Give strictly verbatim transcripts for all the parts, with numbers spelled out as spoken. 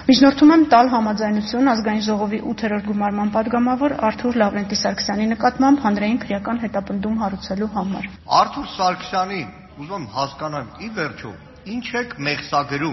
Միջնորդում եմ տալ համաձայնություն ազգային ժողովի ութերորդ գումարման պատգամավոր Արթուր Լավրենտի Սարգսյանի նկատմամբ հանրային քրեական հետապնդում հարուցելու համար։ Արթուր Սարգսյանի, ուզում եմ հասկանամ, ի վերջո, ինչ եք մեղսագրում։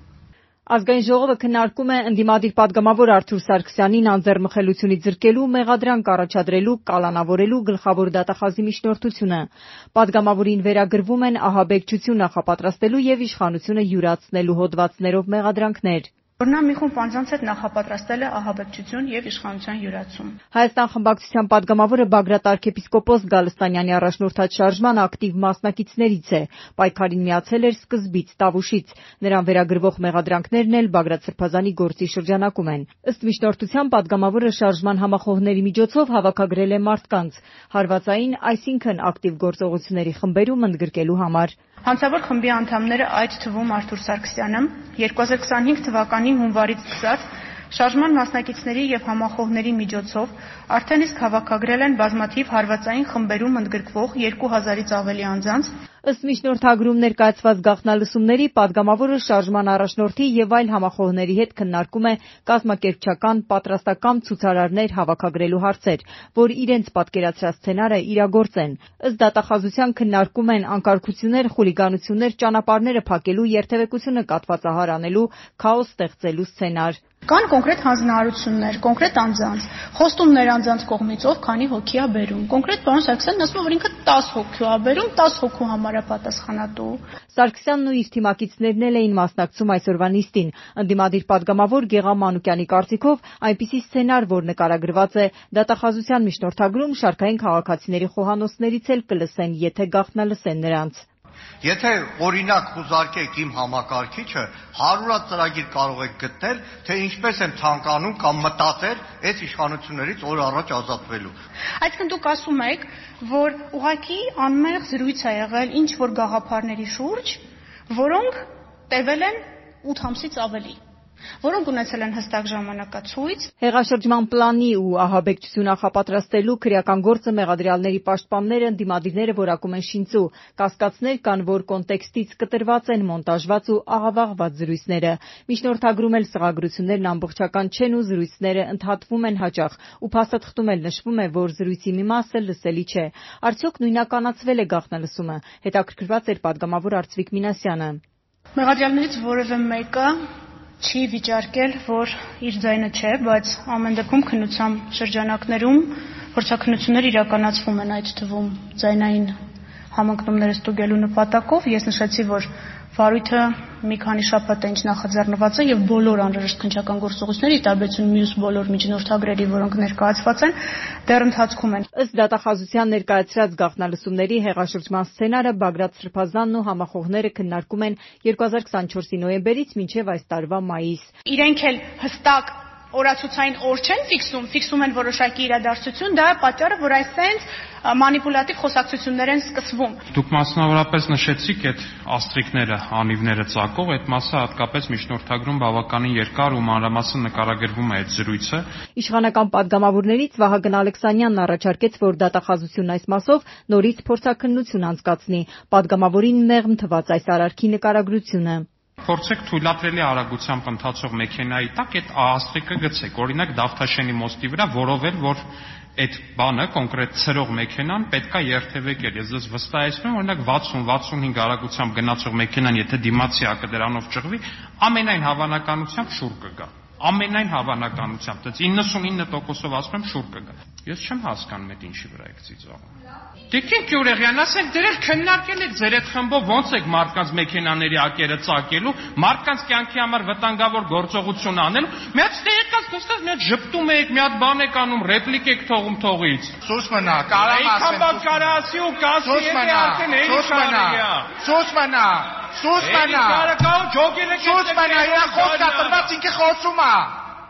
Ազգային ժողովը քննարկում է ընդդիմադիր պատգամավոր Արթուր Սարգսյանին անձեռմխելությունից զրկելու, մեղադրանք առաջադրելու, կալանավորելու գլխավոր դատախազի միջնորդությունը։ Պատգամավորին վերագրվում են ահաբեկչություն նախապատրաստելու եւ իշխանությունը յուրացնելու հոդվածներով մեղադրանքներ։ Որ նա մի խումբ անձանց հետ նախապատրաստել է ահաբեկչություն եւ իշխանության յուրացում։ Հայաստան խմբակցության պատգամավորը Բագրատ arczepiskopos Գալստանյանի առաջնորդած շարժման ակտիվ մասնակիցներից է, պայքարին միացել էր սկզբից, տավուշից։ Նրան վերագրվող մեղադրանքներն էլ Բագրատ Սրբազանի գործի շրջանակում են։ Ըստ միջնորդության պատգամավորը շարժման համախոհների միջոցով հավաքագրել է մարդկանց հարվածային, այսինքն ակտիվ գործողությունների խմբերում ընդգրկելու համար։ Հանցավոր խմբի անդամները, այդ թվում Արթուր Սարգսյանը, երկու հազար քսանհինգ թվականի հունվարից սկսած շարժման մասնակիցների եւ համախոհների միջոցով արդեն իսկ հավաքագրել են բազմաթիվ հարվածային խմբերում ընդգրկվող երկու հազարից ավելի անձանց։ Ըստ միջնորդագրում ներկայացված գաղտնալսումների պատգամավորը շարժման առաջնորդի եւ այլ համախոհների հետ քննարկում է կազմակերպչական պատրաստական ցուցարարներ հավաքագրելու հարցեր, որ իրենց պատկերացրած սցենարը իրագործեն։ Ըստ դատախազության քննարկում են անկարգություններ, խուլիգանություններ, ճանապարհները փակելու, երթևեկությունը կատվածահար անելու, քաոս ստեղծելու սցենար։ Կան կոնկրետ հանձնարարություններ, կոնկրետ անձանց, խոստումներ անձանց կողմից, ով քանի հոգի է բերում։ Կոնկրետ պարոն Սարգսյանն ասում է, որ ինքը տասը հոգի է բերում, տասը հոգու համար է պատասխանատու։ Սարգսյանն ու իր թիմակիցներն էլ էին մասնակցում այսօրվա նիստին։ Ընդդիմադիր պատգամավոր Գեղամ Մանուկյանի կարծիքով այնպիսի սցենար, որ նկարագրված է դատախազության միջնորդագրում, շարքային քաղաքացիների խոհանոցներից էլ կլսեն, եթե գաղտնալսեն նրանց։ Եթե օրինակ խուզարկեք իմ համակարգիչը, հարյուր ծրագիր կարող եք գտնել, թե ինչպես են ցանկանում կամ մտածել այս իշխանություններից օր առաջ ազատվելու։ Այսինքն դուք ասում եք, որ ուղղակի անմեղ զրույց է եղել ինչ որ գաղափարների շուրջ, որոնք տևել են ութ ամսից ավելի, որոնք ունեցել են հստակ ժամանակացույց։ Հեղաշրջման պլանի ու ահաբեկչություն նախապատրաստելու քրեական գործը մեղադրյալների պաշտպանները, ընդդիմադիրները որակում են շինծու։ Կասկածներ կան, որ կոնտեքստից կտրված են մոնտաժված ու աղավաղված զրույցները։ Միջնորդագրում էլ սղագրություններն ամբողջական չեն ու զրույցները ընդհատվում են հաճախ, ու փաստաթղթում էլ նշվում է, որ զրույցի մի մասը լսելի չէ։ Արդյոք նույնականացվել է գաղտնալսումը, հետաքրքրված էր պատգամավոր Արծվիկ Մինասյանը։ Մեղադրյալներից որևէ մեկը չի վիճարկել, որ իր ձայնը չէ, բայց ամեն դեպքում քննության շրջանակներում փորձաքննություններ իրականացվում են, այդ թվում ձայնային համընկնումները ստուգելու նպատակով։ Ես նշեցի, որ վարույթը մի քանի շաբաթ է ինչ նախաձեռնված է եւ բոլոր անհրաժեշտ քննչական գործողությունների, ի տարբերություն մյուս բոլոր միջնորդագրերի, որոնք ներկայացված են, դեռ ընթացքում են։ Ըստ դատախազության ներկայացրած գաղտնալսումների հեղաշրջման սցենարը Բագրատ Սրբազանն ու համախոհները քննարկում են երկու հազար քսանչորսի նոյեմբերից մինչև այս տարվա մայիս։ Իրենք էլ հստակ օրացուցային օր չեն ֆիքսում, ֆիքսում են որոշակի իրադարձություն, դա է պատճառը, որ այսպես մանիպուլատիվ խոսակցություններ են սկսվում։ Դուք մասնավորապես նշեցիք այդ աստրիկները, անիվները ծակող, այդ մասը հատկապես միջնորդագրում բավականին երկար ու մանրամասն նկարագրվում է այդ զրույցը։ Իշխանական պատգամավորներից Վահագն Ալեքսանյանն առաջարկեց, որ դատախազությունն այս մասով նորից փորձաքննություն անցկացնի։ Պատգամավորին մեղմ թվաց այս արարքի նկարագրությունը։ Փորձեք թույլատրելի արագությամբ ընթացող մեքենայի տակ այդ աստրիկը գցեք, օրինակ Դավթաշենի մոստի վրա, որովհետև որ այդ բանը, կոնկրետ ցրող մեքենան պետքա երթևեկել։ Ես ձեզ վստահեցնում եմ, օրինակ վաթսուն վաթսունհինգ արագությամբ գնացող մեքենան, եթե դիմացի հակը դրանով ճղվի, ամենայն հավանականությամբ շուռ կգա։ Ամենայն հավանականությամբ, դից իննսունինը տոկոսով ասում եմ շուռ կգա։ Ես չեմ հասկանում այդ ինչի վրա եք ծիծաղում։ Տիկին Գյուրեղյան, ասենք դեր էլ քննարկել եք ձեր այդ խմբով ոնց եք մարդկանց մեքենաների ակերը ծակելու, մարդկանց կյանքի համար վտանգավոր գործողություն անելու։ Մի հատ ստեյկած դստած մի հատ ժպտում եք, մի հատ բան եք անում, ռեպլիկ եք թողում թողից։ Սուս մնա, կարամ ասեմ։ Այքան կարասի ու կասի եթե արդեն էլի շարիա։ Սուս մնա, սուս մնա։ Կարակալ ջոգել եք։ Սուս մնա, իրա խոսքը տրված ինքը խոսում է։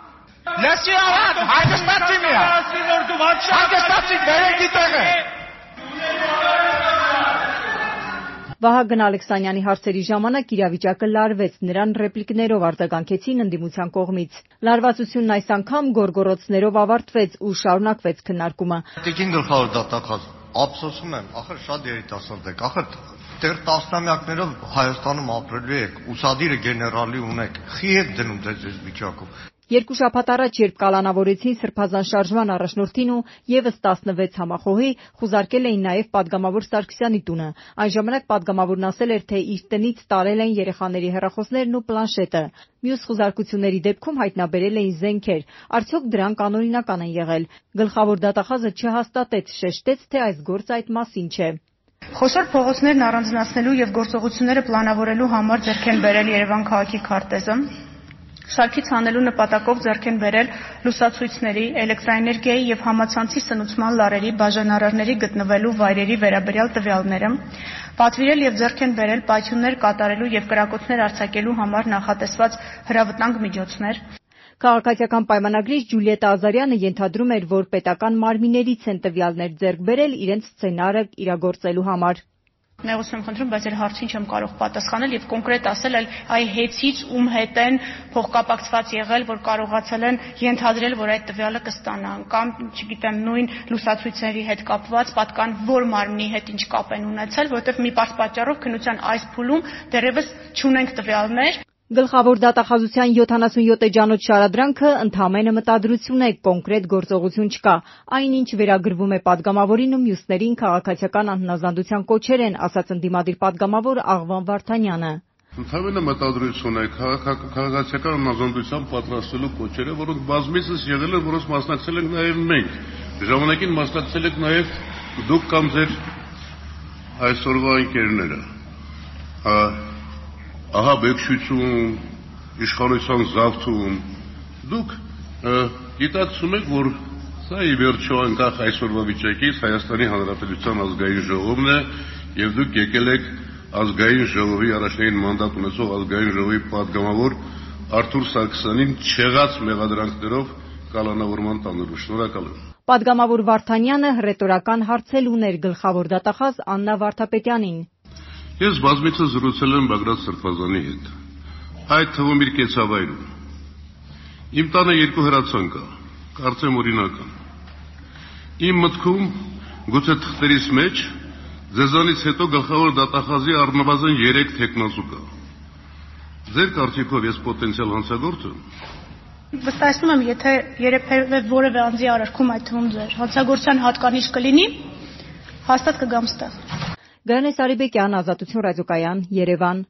Լսի արդ, հանգստացի մի։ Հանգստացի, բերեք դիտեղը։ Վահագն Ալեքսանյանի հարցերի ժամանակ իրավիճակը լարվեց, նրան ռեպլիկներով արձագանքեցին ընդդիմության կողմից։ Լարվածությունն այս անգամ գորգորոցներով ավարտվեց ու շարունակվեց քննարկումը։ Տիկին գլխավոր դատախազ, ափսոսում եմ, ախր շատ երիտասարդ եք, ախր դեռ տասնամյակներով Հայաստանում ապրելու եք, ուսադիրը գեներալի ունեք, խի եք դնում ձեզ այս վիճակում։ Երկու շաբաթ առաջ, երբ կալանավորեցին Սրբազան շարժման առաջնորդին ու ևս տասնվեց համախոհի, խուզարկել էին նաև պատգամավոր Սարգսյանի տունը։ Այն ժամանակ պատգամավորն ասել էր, թե իր տնից տարել են երեխաների հեռախոսներն ու պլանշետը։ Մյուս խուզարկությունների դեպքում հայտնաբերել էին զենքեր։ Արդյոք դրանք անօրինական են եղել։ Գլխավոր դատախազը չհաստատեց, շեշտեց, թե այս գործը այդ մասին չէ։ Խոշոր փողոցներն առանձնացնելու եւ գործողությունները պլանավորելու համար ձեռք են բերել Երևան քաղաքի քարտեզը։ Շարքից հանելու նպատակով ձեռք են բերել լուսացույցների, էլեկտրաէներգիայի եւ համացանցի սնուցման լարերի, բաժանարարների գտնվելու վայրերի վերաբերյալ տվյալները, պատվիրել եւ ձեռք են բերել պայթյուններ կատարելու եւ կրակոցներ արձակելու համար նախատեսված հրավտանգ միջոցներ։ Քաղաքացիական պայմանագրիչ Ջուլիետա Ազարյանը ենթադրում էր, որ պետական մարմիններից են տվյալներ ձեռք բերել իրենց սցենարը իրագործելու համար։ Նեղություն եմ խնդրում, բայց այդ հարցին չեմ կարող պատասխանել եւ կոնկրետ ասել այլ այ հետից ում հետ են փոխկապակցված եղել, որ կարողացել են ենթադրել, որ այդ տվյալը կստանան, կամ չգիտեմ, նույն լուսացույցերի հետ կապված պատկան որ մարմնի հետ ինչ կապ են ունեցել, որովհետեւ մի պարզ պատճառով քննության այս փուլում դեռևս չունենք տվյալներ։ Գլխավոր դատախազության յոթանասունյոթ էջանոց շարադրանքը ընդամենը մտադրություն է, կոնկրետ գործողություն չկա։ Այնինչ վերագրվում է պատգամավորին ու մյուսներին քաղաքացիական անհնազանդության կոչեր են, ասաց ընդդիմադիր պատգամավոր Աղվան Վարդանյանը։ Ընդամենը մտադրություն է, քաղաքացիական անհնազանդության պատրաստելու կոչերը, որոնք բազմիցս եղել են, որոնց մասնակցել ենք նաև մենք։ Ժամանակին մասնակցել եք նաև դուք կամ ձեր այսօրվա ընկերները։ Ահա բեկչություն, իշխանության զավթում, դուք գիտակցում եք, որ սա ի վերջո անկախ այսօրվա վիճակից Հայաստանի Հանրապետության ազգային ժողովն է եւ դուք եկել եք ազգային ժողովի առաջնային մանդատ ունեցող ազգային ժողովի պատգամավոր Արթուր Սարգսյանին չեղած մեղադրանքներով կալանավորման տանելու։ Շնորհակալ եմ։ Պատգամավոր Վարդանյանը հռետորական հարցել ուներ գլխավոր դատախազ Աննա Վարդապետյանին։ Ես բազմիցս զրուցել եմ Բագրատ Սրբազանի հետ, այդ թվում իր կեցավայրում։ Իմ տանը երկու հրացան կա, կարծեմ օրինական։ Իմ մտքում գուցե թղթերիս մեջ ձեզանից հետո գլխավոր դատախազի առնվազն երեք թեկնածու կա։ Ձեր կարծիքով ես պոտենցիալ հանցագործ եմ։ Վստահեցնում եմ, եթե երբևէ որևէ անձի արարքում այդ թվում ձեր հանցագործության հատկանիշ կլինի, հաստատ կգամ ստեղ։ Գայանե Սարիբեկյան, Ազատություն ռադիոկայան, Երևան։